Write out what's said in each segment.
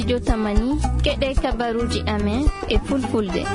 Studio Tamani keɗe kabaruji amen e fulfulde.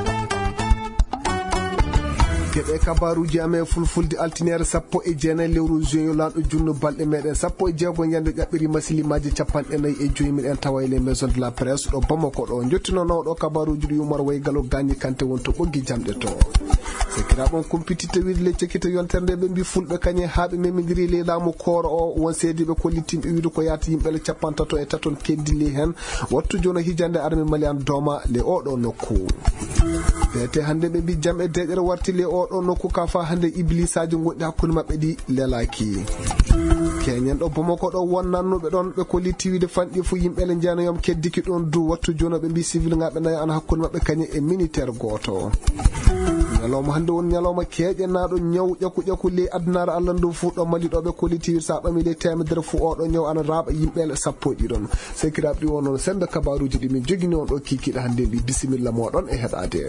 keɓe kabaruji amen fulfulde altinere 19 lewru juin lanɗo junno balɗe meɗen 16 yande ƴaɓɓiri masilimaji 45 miɗen tawa les maison de la presse ɗo Bamako ɗo jottinono ɗo kabaruji ɗo Yumar Waygalo Gagny Kanté won to ɓoggi jamɗe to sekiraɓon kumpitite wiide le cekkita yonterde ɓe mbi fulɓe kañe haaɓe memidiri le laamu kooro o won seediɓe kollitimɓe wiide ko yata yimɓele 53 keddili hen wattu jono hijande armée malian dooma le oɗo nokku bete hande ɓe mbi jam e deƴere warti le oɗo nokku ka fa hande iblisaji gonɗi hakkude mabɓe ɗi lelaki keñen ɗo Bamako ɗo won nannuɓe ɗon ɓe kolliti wiide fanɗi fu yimɓele jenoyom keddiki ɗon du wattu jono ɓe mbi civil ngaɓe nayi ana hakkude mabɓe kañe e militaire goto ñalawma hande won ñalawma keƴenaɗo ñaw ƴakku le adunare Allah ndu fu ɗo mali ɗo ɓe kolliti wiide sa ɓami le temedere fu oɗo ñaw ana raaɓa yimɓele 10 ɗiɗon sekiraɓe ɗi won noon sembe kabaruji ɗi min jogini on ɗo kikiɗe hande mbi bisimilla moɗon e heɗade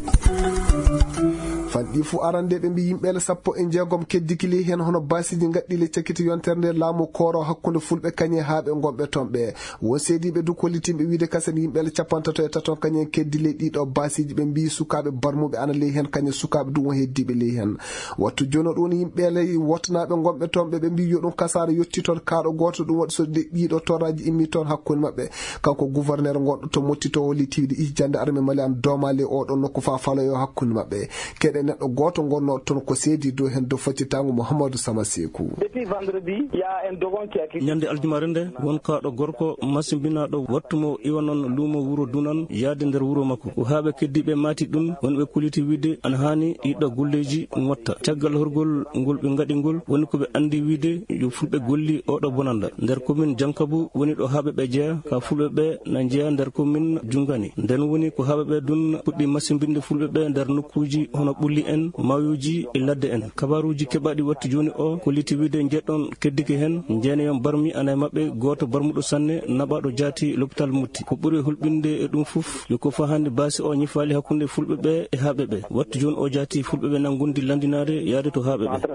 fanɗi fu arande ɓe mbi yimɓele 16 keddikili hen hono basiji gaɗɗile cakkiti yonterde laamu kooro hakkude fulɓe kañe haaɓe gonɓe toon ɓe won seediɓe du kollitimɓe wiide kasen yimɓele 53 kañe keddile ɗiɗo basiji ɓe mbi sukaɓe barmuɓe ana ley hen kañe sukaɓe du won heddiɓe ley hen wattu jono ɗon yimɓele wotnaɓe gonɓe toon ɓe mbi yo ɗum kasara yetti toon kaɗo goto ɗum waɗi so ɗiɗo torraji immi toon hakkude mabɓe kanko gouverneur gonɗo to mottito woli tiwde ijjande armée malian doomale oɗo nokku fa faloyo hakkude mabɓe keɗe neɗɗo goto gonno toon ko seedi do hen do faccitango Mouhamadou Samasekou. Depuis vendredi, il y a un dogon qui a quitté. Nyande aljumare nde won kaɗo gorko masimbinaɗo wattumo iwanon luumo wuro dunan yaade nder wuro makko ko haaɓe keddiɓe maati ɗum wonɓe kuliti wiide ana hani ɗiɗo golleji motta caggal horgol ngol ɓe gaɗi ngol woni koɓe andi wiide yo fulɓe golli oɗo bonanda nder commune Jankabu woni ɗo haaɓe ɓe jeeya ka fulɓe ɓe na jeeya nder commune Jungani nden woni ko haaɓe ɓe dun puɗɗi masimbinde fulɓe ɓe nder nokkuji hono ɓulli en mawuji e ladde en kabaruji keɓaɗi wattu joni o ko liti wiide jeɗɗon keddiki hen jeeneyom barmi ana e mabɓe goto barmuɗo sanne naɓaɗo jaati l'hôpital Mutti ko ɓuuri hulɓinde e ɗum foof yo ko fa hande basi o ñifali hakkude fulɓe ɓe e haaɓe ɓe wattu joni o jaati fulɓe ɓe nangundi landinade yaade to haaɓe ɓe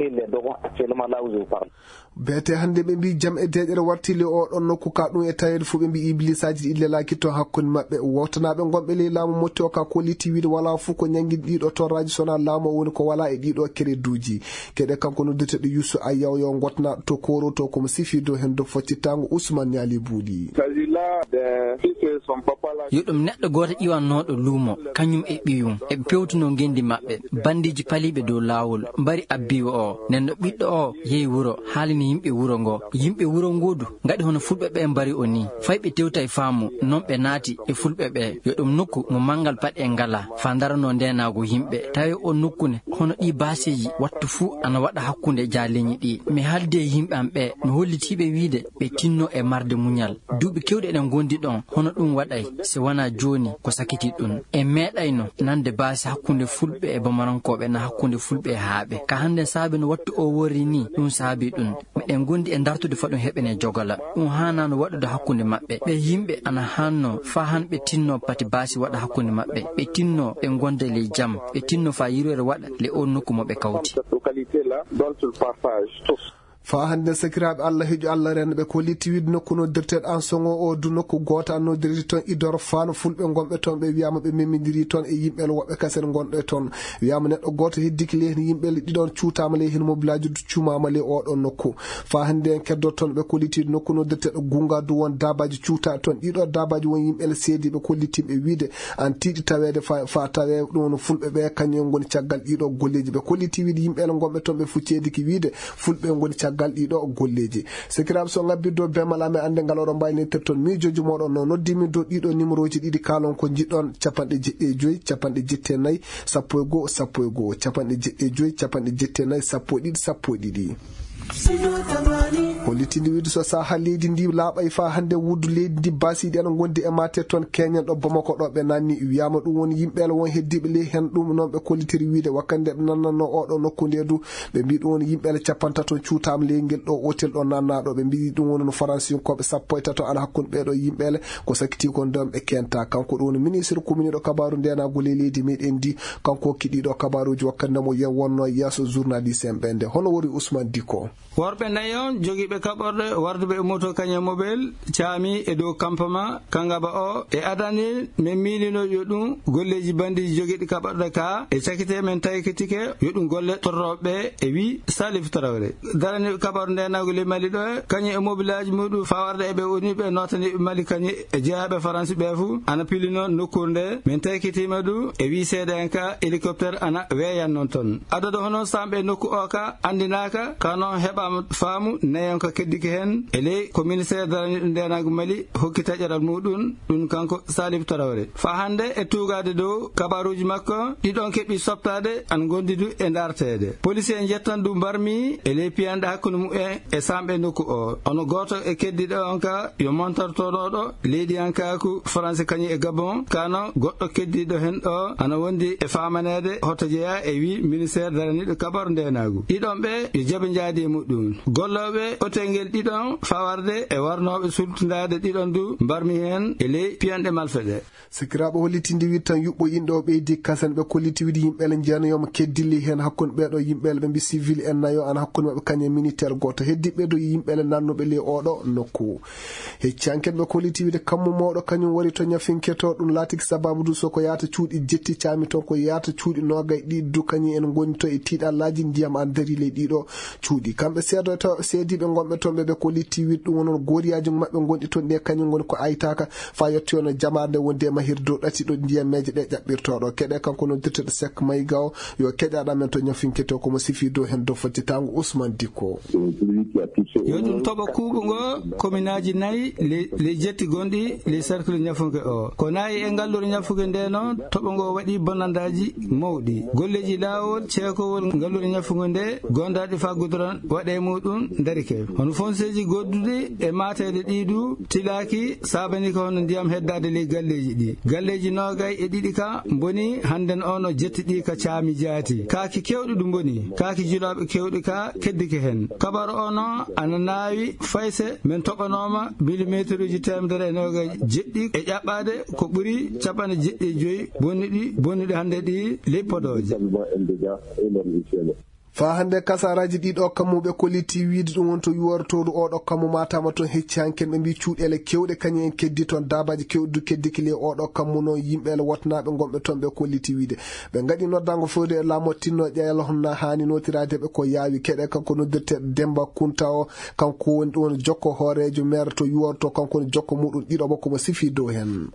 bete hande ɓe mbi jam e deƴere wartile o ɗon nokku ka ɗum e tawede fu ɓe mbi iblisaji ɗi lelaki to hakkude mabɓe wottanaɓe gonɓe ley laamu motti o ka ko liti wiide wala fu ko ñanguiɗi ɗiɗo torraji sona laamu o woni ko wala e ɗiɗo créduji keɗe kanko noddeteɗo Youssou Ayaw yo gotna to koro to komo sifi do hen do foccitago Ousmane Niali Bouli yo ɗum neɗɗo goto iwannoɗo luumo kañum e ɓiyum eɓe pewtuno gendi mabɓe bandiji paliɓe dow lawol mbari abbiwo o nenno ɓiɗɗo o yehi wuro haalini yimɓe wuro ngo yimɓe wuro ngodu gaɗi hono fulɓe ɓe mbari o ni fay ɓe tewta e faamu non ɓe naati e fulɓe ɓe yo ɗum nokku mo mangal paɗe ngala fa darano ndenago yimɓe tawi o nokkune hono ɗi baseji wattu fuu ana waɗa hakkude jaleñi ɗi mi haalde yimɓe am ɓe mi hollitiɓe wiide ɓe tinno e marde muñal duuɓi kewɗe ɗen gondi ɗon hono ɗum waɗay si wona joni ko sakiti ɗum e meeɗayno nande base hakkude fulɓe e bamarankoɓe na hakkude fulɓe e haaɓe ka hande saabi no wattu o wori ni ɗum saabi ɗum miɗen gondi e dartude fa ɗum heɓene jogala ɗum hanano waɗude hakkude mabɓe ɓe yimɓe ana hanno fa han ɓe tinno pati basi waɗa hakkude mabɓe ɓe tinno ɓe gonda ley jaam ɓe tinno fa yirwere waɗa le o nokku mo ɓe kawti fa hande sakiraɓe Allah heejo Allah renɓe ko litti wiide nokku noddirteɗo an songo o du nokku goto an noddiriri toon idor fano fulɓe gonɓe toon ɓe wiyama ɓe memidiri toon e yimɓele woɓɓe kasen gonɗo toon wiyama neɗɗo goto heddiki ley hen yimɓele ɗiɗon cuutama ley hen mobilaji du cumama ley oɗon nokku fa hande en keddo toon ɓe ko litti nokku noddirteɗo gunga du won dabaji cuuta toon ɗiɗo dabaji won yimɓele seediɓe ko littimɓe wiide an tiiɗi tawede fa tawe ɗum fulɓe ɓe kañum goni caggal ɗiɗo golleji ɓe ko litti wiide yimɓele gonɓe toon ɓe fu ceediki wiide fulɓe goni caggal ɗiɗo golleji sekiraɓe so ngabbiddo bemal amen ande ngal oɗon mbaynitir toon miijoji moɗon no noddimi do ɗiɗo numéro ji ɗiɗi kalon ko jiɗɗon 75 74 11 11 75 74 11 hollitinde wiide so saha leydi ndi laaɓay fa hande wuddu leydi ndi basiɗi en gondi e mate toon keñen ɗo Bamako ɗo ɓe nanni wiyama ɗum woni yimɓele won heddiɓe ley hen ɗum noon ɓe kollitiri wiide wakkande ɓe nannanno oɗo nokku nde du ɓe mbi ɗum woni yimɓele 50 cuutama leygel ɗo hôtel ɗo nannaɗo ɓe mbi ɗum woni no faransinkoɓe 13 ala hakkude ɓeɗo yimɓele ko sakiti kon ndem ɓe kenta kanko ɗum woni ministre commune ɗo kabaru ndenago ley leydi meɗen ndi kanko hokkiɗiɗo kabaruji wakkande mo yen wonno yesso journaliste en ɓe nde hono wori Ousmane Diko worɓe nayon joguiɓe ɓe kaɓorde warduɓe e moto kañe mobile caami e dow campement kangaba o e adani min miilino yo ɗum golleji bandiji joguiɗi kaɓorɗe ka e cakite men taykitike yo ɗum golle torroɓe e wi Salif Traoré darani kaɓorde ndenago le Mali ɗo kañe e mobilaji muɗum fawarde eɓe woniɓe notaniɓe Mali kañe e jeeyaɓe France ɓe fou ana pilino nokkur nde min taykitima ɗum e wi seeɗa en ka hélicoptère ana weeyan noon toon adodo hono samɓe nokku o ka andinaka ka noon heɓama faamu nayon ka keddiki hen e ley ko ministére darani ɗum ndenago Mali hokki taƴaral muɗum ɗum kanko Salif Traoré fa hande e tugade dow kabaruji makko ɗiɗon keɓi sobtade an gondidu e dartede police en jettan ɗum barmi e ley piyanɗe hakkude mumen e samɓe nokku o ono goto e keddiɗo on ka yo montartonoɗo leydi an kaku France kañi e Gabon kano goɗɗo keddiɗo hen ɗo ana wondi e famanede hoto jeeya e wi ministére daraniɗo kabaru ndenagu ɗiɗon ɓe yo jaaɓe jaadi e muɗum golloɓe hotengel ɗiɗon fawarde e warnoɓe sultudade ɗiɗon du mbarmi hen e ley piyanɗe malfe ɗe sikiraɓe hollitinde wi tan yuɓɓo yimɓe o ɓeydi kasen ɓe kolliti wiide yimɓele jeenayoma keddilli hen hakkude ɓeɗo yimɓele ɓe mbi civil en nayo ana hakkude mabɓe kañe militaire goto heddiɓe do yimɓele nannuɓe ley oɗo nokku heccanken ɓe kolliti wiide kammu mawɗo kañum wari to ñafinketo ɗum laatiki sababu du soko yata cuuɗi jetti caami toon ko yata cuuɗi nogay ɗiɗi du kañi en goni to e tiiɗallaji ndiyam an dari ley ɗiɗo cuuɗi kamɓe seedoto seediɓe gonɓe toon ɓe kolliti wiide ɗum wonon goriyaji mabɓe gonɗi toon ɗe kañum goni ko aytaka fa yetti ono jamarde wonde mahir dow ɗati ɗo ndiyameje ɗe ƴaɓɓirtoɗo keɗe kanko no dirteɗo Seck Maygaw yo keƴaɗamen to ñafinketo komo sifi dow hen dow fottitango Ousmane Dicko yo ɗum toɓa kuuɓo ngo commune aji nayyi les jetti gonɗi les cercle ñafunke o ko nayi e ngalluru ñafuke nde noon toɓo ngo waɗi bonandaji mawɗi golleji lawol ceekowol ngalluru ñafuke nde gondaɗi fa goudron waɗe muɗum darike hono fonceji godduɗi e matede ɗiɗu tilaki sabani ko hono ndiyam heddade ley galleji ɗi galleji nogay e ɗiɗi ka boni handen ono jettiɗi ka caami jaati kaaki kewɗi ɗum boni kaaki julaɓe kewɗi ka keddike hen kabaru ono ana nawi fayse min toɓanoma millimétre uji temedere e nogay jeɗɗi e ƴaɓɓade ko ɓuuri capanɗe jeɗɗi e joyyi bonnuɗi hande ɗi ley Podoje fa hande kasaraji ɗiɗo kammuɓe kolliti wiide ɗum won to yuwartodu oɗo kammu matama toon hecci hanken ɓe mbi cuuɗele kewɗe kañum en keddi toon dabaji kewɗi keddiki le oɗo kammu noon yimɓele wotnaɓe gonɓe toon ɓe kolliti wiide ɓe gaɗi noddango fewde e lamo tinno ƴeyala honna hani notiradeɓe ko yaawi keɗe kanko noddirteɗo Demba Kunta o kanko woni ɗum woni jokko hoorejo maire to yuwarto kanko woni jokko muɗum ɗiɗo komo sifi dow hen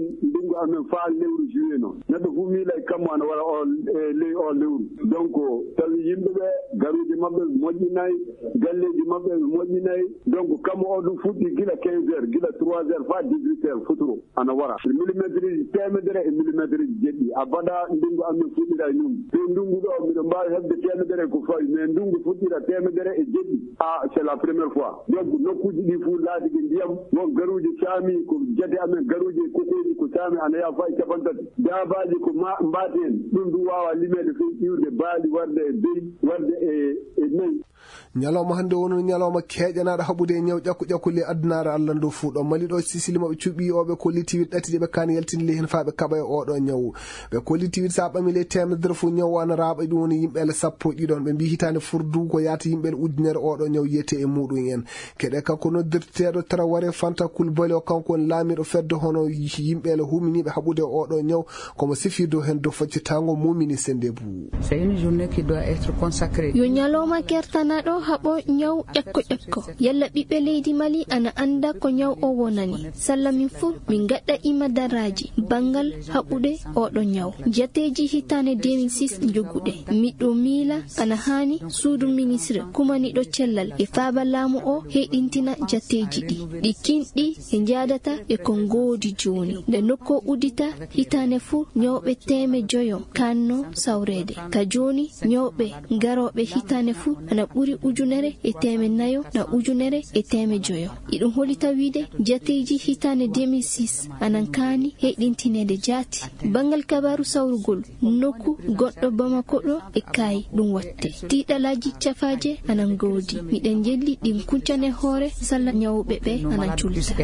amen fa lewru juillet noon neɗɗo fof miila e kammu ana waɗa o ley o lewru donc tawi yimɓeɓe garuji mabɓe moƴƴinayi galleji mabɓe moƴƴinayi donc kammu o ɗum fuɗɗi gila 15 heures gila 3 heures fa 18 heures futuro ana wara millimétre ji temedere e millimétre ji jeɗɗi a baɗa ndungu amen fuɗɗira e ndungu te ndungu ɗo mbiɗo mbawi hebde temedere ko fawi mais ndungu fuɗɗira temedere e jeɗɗi c'est la première fois donc nokkuji ɗi fuu laatiki ndiyam won garuji caami ko jate amen garuji kokoji ko caami ana yaa fayi capantati dabaji ko mbaten ɗum du wawa limede fof iwde baali warde e beyi warde e nayyi ñalawma hande wono ñalawma keƴanaɗo haɓude ñaw ƴakku ƴakkule addunare Allah ndu fuuɗo Mali ɗo sisili maɓe cuɓi oɓe kolliti wiide ɗati ɗeɓe kan yaltini hen fa ɓe kaɓa e oɗo ñawu ɓe kolliti wiide sa ɓami le temedere fo ñawu ana raaɓa ɗum woni yimɓele sappo ɗiɗon ɓe mbi hitande furdu ko yaata yimɓele ujunere oɗo ñaw yiyete e muɗum en keɗe kanko noddirteɗo Traoré Fanta Coulibaly o kanko woni laamiɗo fedde hono yimɓele huminiɓe haɓude oɗo ñaw komo sifi dow hen dow faccitango mumini Sendebou. C'est une journée qui doit être consacrée. Yo ñalawma kertanaɗo haɓo ñaw ƴakko yalla ɓiɓɓe leydi Mali ana anda ko ñaw o wonani salla min fu min gaɗɗa ima daraji bangal haɓude oɗo ñaw jateji hitane 2006 joguɗe miɗo miila ana hani suudu ministre kumaniɗo cellal e faaba laamu o heɗintina jateji ɗi kinɗi e jadata e ko ngoodi joni nde nokko udita hitane fu ñawɓe teme joyo kanno sawrede ka joni ñawɓe garoɓe hitane fu ana ɓuri ujunere e teme nayo na ujunere e teme joyo iɗum holita wiide jateji hitane 2006 anan kani heɗintinede jaati bangal kabaru sawrugol nokku goɗɗo Bamako ɗo e kayi ɗum watte tiɗalaji cafaje anan goodi miɗen jelli ɗin kuccane hoore salla ñawɓe ɓe anan culta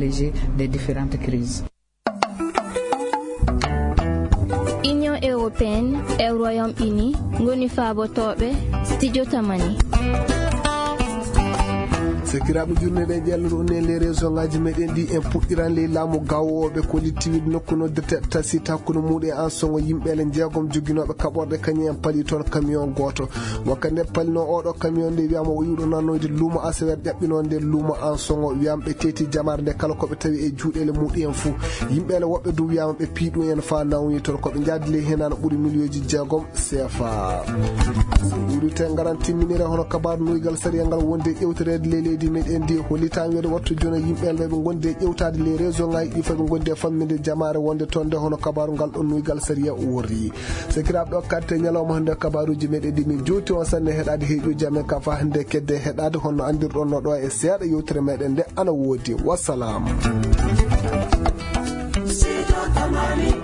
Union européenne e Royaume-Uni ngoni faabotoɓe studio tamani sekiraɓe journée ɗe ƴelluɗo ne les région ngaji meɗen ɗi en puɗɗiran ley laamu gawoɓe ko littiwide nokku noddirte tasit hakkude muɗum e an songo yimɓele jeegom joguinoɓe kaɓorde kañum en paali toon camion goto wakkati nde palino oɗo camion nde wiyama o yiwɗo nannoyde luumo asévére ƴaɓɓinode luumo an songo wiyama ɓe teeti jamare nde kala koɓe tawi e juuɗele muɗum en fou yimɓele woɓɓe du wiyama ɓe piiɗum en fa nawni toon koɓe jaadile hen ana ɓuuri millioji jeegom CFA ɓurite garan timminire hono kabaru nuygal sariya ngal wonde ƴewtorede ley leydi meɗen ndi hollitami wede wattu joni yimɓele ɓe gondi e ƴewtade les région ngaji ɗi foof ɓe gondi e famminde jamare wonde toon nde hono kabaru ngal ɗon nuygal sariya worri sekiraɓe ɗo karte ñalawma hande kabaruji meɗen ɗi min jowti on sanne heɗade heeƴoji amen kam fa hande kedde heɗade honno andirɗon no ɗo e seeɗa yewtere meɗen nde ana woodi wassalam.